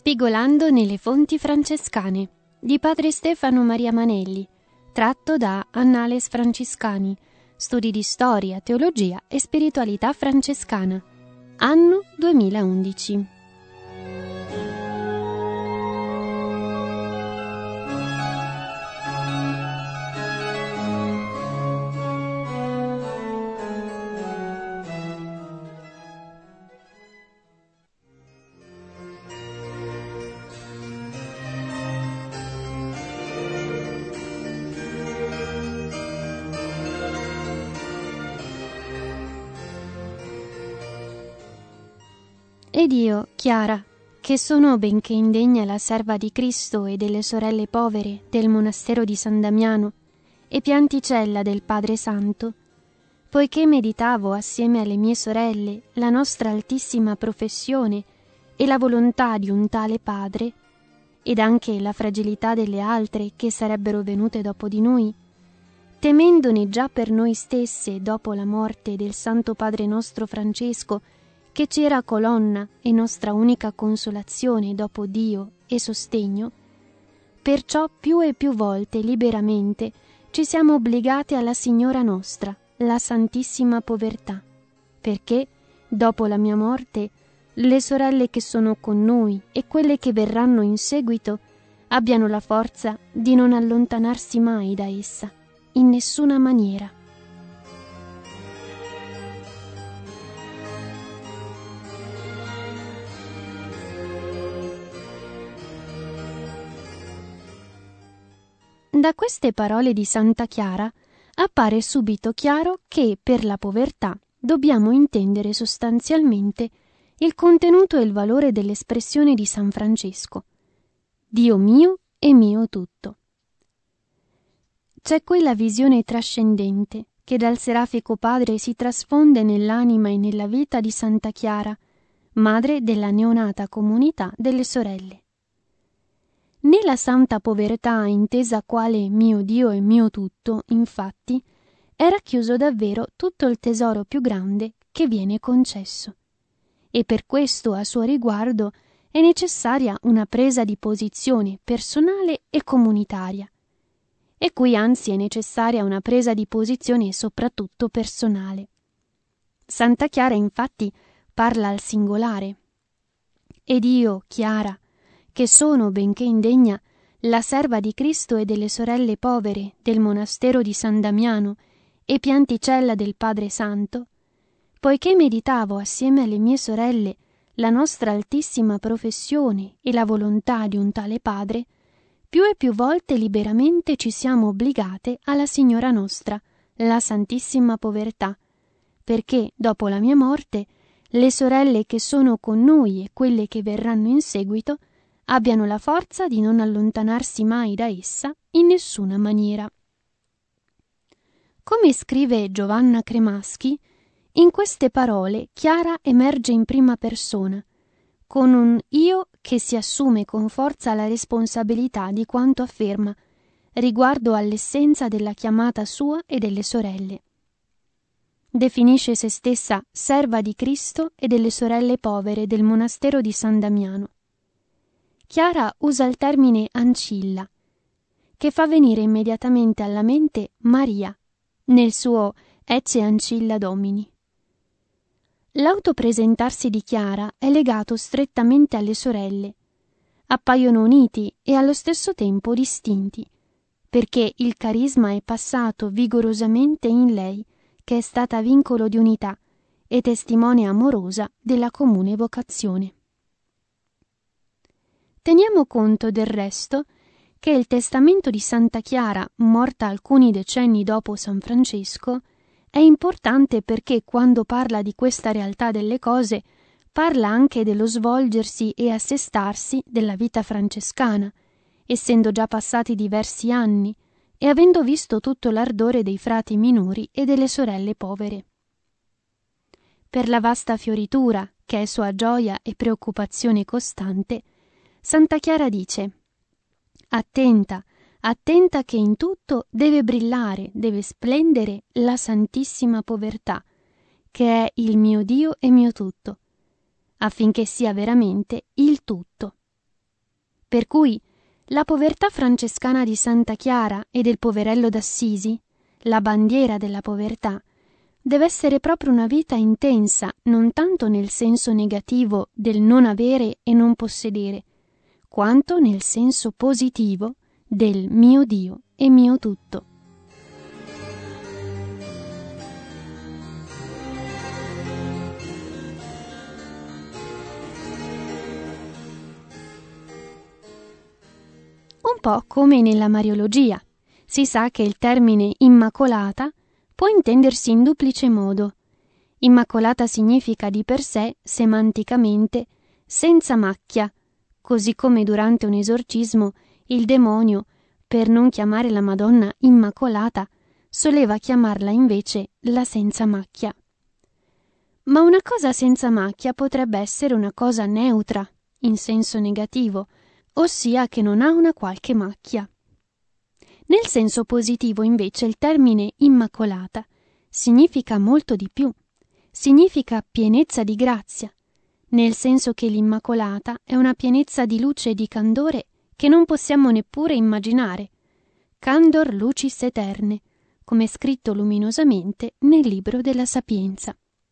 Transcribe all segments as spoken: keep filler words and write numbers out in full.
Spigolando nelle fonti francescane di padre Stefano Maria Manelli, tratto da Annales Franciscani, studi di storia, teologia e spiritualità francescana, anno duemilaundici. Ed io, Chiara, che sono benché indegna la serva di Cristo e delle sorelle povere del monastero di San Damiano e pianticella del Padre Santo, poiché meditavo assieme alle mie sorelle la nostra altissima professione e la volontà di un tale Padre, ed anche la fragilità delle altre che sarebbero venute dopo di noi, temendone già per noi stesse dopo la morte del Santo Padre nostro Francesco, che ci era colonna e nostra unica consolazione dopo Dio e sostegno, perciò più e più volte liberamente ci siamo obbligate alla Signora nostra, la Santissima Povertà, perché, dopo la mia morte, le sorelle che sono con noi e quelle che verranno in seguito abbiano la forza di non allontanarsi mai da essa, in nessuna maniera. Da queste parole di Santa Chiara appare subito chiaro che per la povertà dobbiamo intendere sostanzialmente il contenuto e il valore dell'espressione di San Francesco: Dio mio e mio tutto. C'è quella visione trascendente che dal Serafico Padre si trasfonde nell'anima e nella vita di Santa Chiara, madre della neonata comunità delle sorelle. Nella santa povertà, intesa quale mio Dio e mio tutto, infatti, è racchiuso davvero tutto il tesoro più grande che viene concesso. E per questo, a suo riguardo, è necessaria una presa di posizione personale e comunitaria. E qui anzi è necessaria una presa di posizione soprattutto personale. Santa Chiara, infatti, parla al singolare. Ed io, Chiara, che sono, benché indegna, la serva di Cristo e delle sorelle povere del monastero di San Damiano e pianticella del Padre Santo, poiché meditavo assieme alle mie sorelle la nostra altissima professione e la volontà di un tale Padre, più e più volte liberamente ci siamo obbligate alla Signora nostra, la Santissima Povertà, perché, dopo la mia morte, le sorelle che sono con noi e quelle che verranno in seguito abbiano la forza di non allontanarsi mai da essa in nessuna maniera. Come scrive Giovanna Cremaschi, in queste parole Chiara emerge in prima persona, con un io che si assume con forza la responsabilità di quanto afferma riguardo all'essenza della chiamata sua e delle sorelle. Definisce se stessa serva di Cristo e delle sorelle povere del monastero di San Damiano. Chiara usa il termine ancilla, che fa venire immediatamente alla mente Maria, nel suo Ecce Ancilla Domini. L'autopresentarsi di Chiara è legato strettamente alle sorelle. Appaiono uniti e allo stesso tempo distinti, perché il carisma è passato vigorosamente in lei, che è stata vincolo di unità e testimone amorosa della comune vocazione. Teniamo conto del resto che il testamento di Santa Chiara, morta alcuni decenni dopo San Francesco, è importante perché quando parla di questa realtà delle cose parla anche dello svolgersi e assestarsi della vita francescana, essendo già passati diversi anni e avendo visto tutto l'ardore dei frati minori e delle sorelle povere. Per la vasta fioritura, che è sua gioia e preoccupazione costante, Santa Chiara dice: attenta, attenta che in tutto deve brillare, deve splendere la Santissima Povertà, che è il mio Dio e mio tutto, affinché sia veramente il tutto. Per cui la povertà francescana di Santa Chiara e del poverello d'Assisi, la bandiera della povertà, deve essere proprio una vita intensa, non tanto nel senso negativo del non avere e non possedere, quanto nel senso positivo del mio Dio e mio tutto. Un po' come nella Mariologia. Si sa che il termine immacolata può intendersi in duplice modo. Immacolata significa di per sé, semanticamente, senza macchia, così come durante un esorcismo il demonio, per non chiamare la Madonna immacolata, soleva chiamarla invece la senza macchia. Ma una cosa senza macchia potrebbe essere una cosa neutra, in senso negativo, ossia che non ha una qualche macchia. Nel senso positivo, invece, il termine immacolata significa molto di più. Significa pienezza di grazia, nel senso che l'immacolata è una pienezza di luce e di candore che non possiamo neppure immaginare. Candor lucis eterne, come è scritto luminosamente nel libro della Sapienza.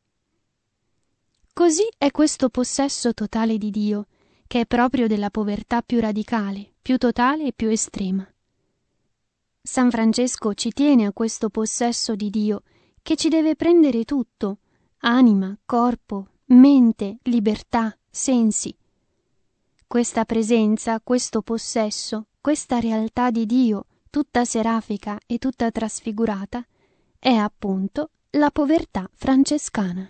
Così è questo possesso totale di Dio, che è proprio della povertà più radicale, più totale e più estrema. San Francesco ci tiene a questo possesso di Dio che ci deve prendere tutto, anima, corpo, mente, libertà, sensi. Questa presenza, questo possesso, questa realtà di Dio, tutta serafica e tutta trasfigurata, è appunto la povertà francescana.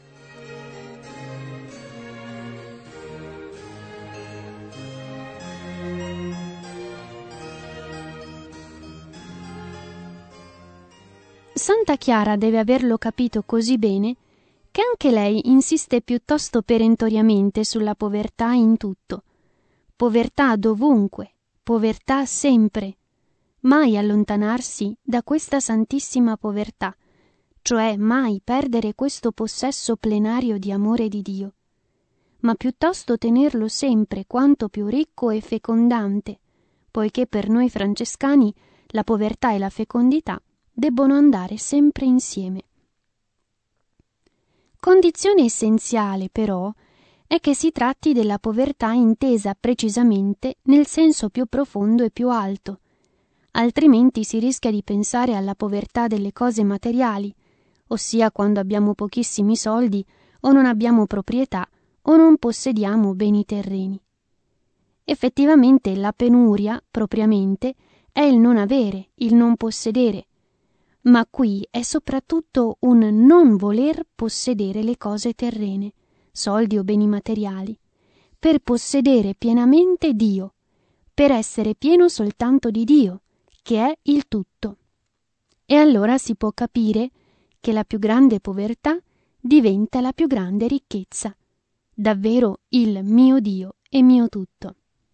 Santa Chiara deve averlo capito così bene che anche lei insiste piuttosto perentoriamente sulla povertà in tutto. Povertà dovunque, povertà sempre, mai allontanarsi da questa santissima povertà, cioè mai perdere questo possesso plenario di amore di Dio, ma piuttosto tenerlo sempre quanto più ricco e fecondante, poiché per noi francescani la povertà e la fecondità debbono andare sempre insieme. Condizione essenziale, però, è che si tratti della povertà intesa precisamente nel senso più profondo e più alto, altrimenti si rischia di pensare alla povertà delle cose materiali, ossia quando abbiamo pochissimi soldi o non abbiamo proprietà o non possediamo beni terreni. Effettivamente la penuria, propriamente, è il non avere, il non possedere, ma qui è soprattutto un non voler possedere le cose terrene, soldi o beni materiali, per possedere pienamente Dio, per essere pieno soltanto di Dio, che è il tutto. E allora si può capire che la più grande povertà diventa la più grande ricchezza, davvero il mio Dio e mio tutto.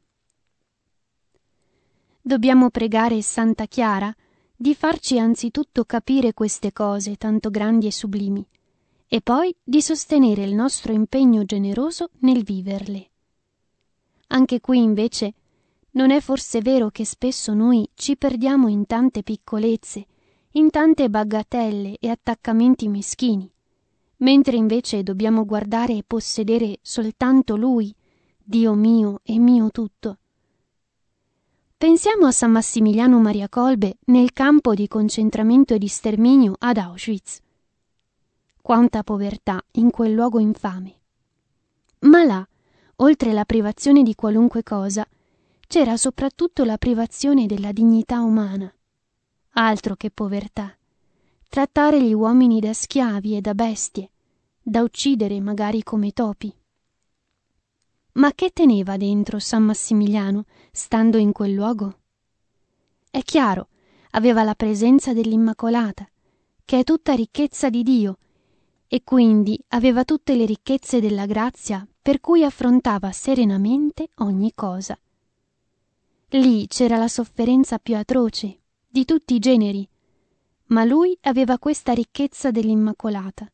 Dobbiamo pregare Santa Chiara di farci anzitutto capire queste cose tanto grandi e sublimi, e poi di sostenere il nostro impegno generoso nel viverle. Anche qui, invece, non è forse vero che spesso noi ci perdiamo in tante piccolezze, in tante bagatelle e attaccamenti meschini, mentre invece dobbiamo guardare e possedere soltanto Lui, Dio mio e mio tutto. Pensiamo a San Massimiliano Maria Kolbe nel campo di concentramento e di sterminio ad Auschwitz. Quanta povertà in quel luogo infame! Ma là, oltre la privazione di qualunque cosa, c'era soprattutto la privazione della dignità umana. Altro che povertà! Trattare gli uomini da schiavi e da bestie, da uccidere magari come topi. Ma che teneva dentro San Massimiliano, stando in quel luogo? È chiaro, aveva la presenza dell'Immacolata, che è tutta ricchezza di Dio, e quindi aveva tutte le ricchezze della grazia per cui affrontava serenamente ogni cosa. Lì c'era la sofferenza più atroce, di tutti i generi, ma lui aveva questa ricchezza dell'Immacolata.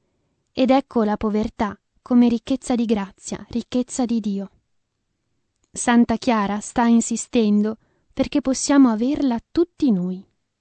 Ed ecco la povertà come ricchezza di grazia, ricchezza di Dio. Santa Chiara sta insistendo perché possiamo averla tutti noi.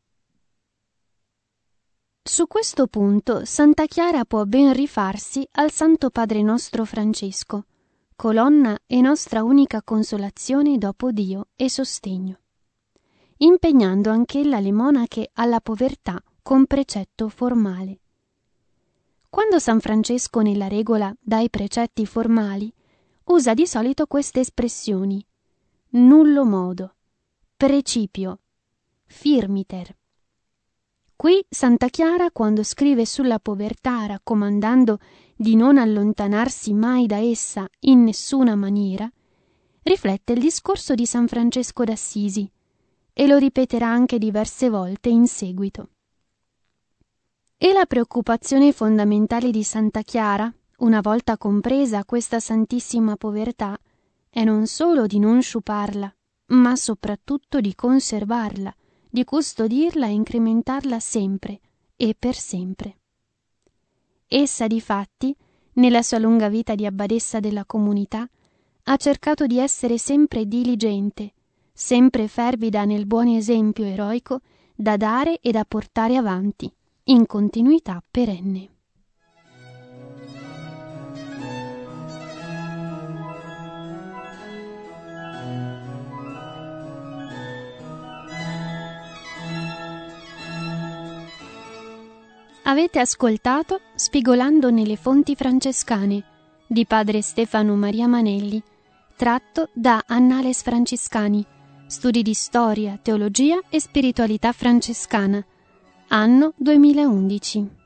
Su questo punto Santa Chiara può ben rifarsi al Santo Padre nostro Francesco, colonna e nostra unica consolazione dopo Dio e sostegno, impegnando anch'ella le monache alla povertà con precetto formale. Quando San Francesco nella regola dà i precetti formali, usa di solito queste espressioni: nullo modo, precipio, firmiter. Qui Santa Chiara, quando scrive sulla povertà raccomandando di non allontanarsi mai da essa in nessuna maniera, riflette il discorso di San Francesco d'Assisi e lo ripeterà anche diverse volte in seguito. E la preoccupazione fondamentale di Santa Chiara, una volta compresa questa santissima povertà, è non solo di non sciuparla, ma soprattutto di conservarla, di custodirla e incrementarla sempre e per sempre. Essa, difatti, nella sua lunga vita di abbadessa della comunità, ha cercato di essere sempre diligente, sempre fervida nel buon esempio eroico da dare e da portare avanti, in continuità perenne. Avete ascoltato Spigolando nelle fonti francescane di padre Stefano Maria Manelli, tratto da Annales Franciscani, studi di storia, teologia e spiritualità francescana, anno duemilaundici.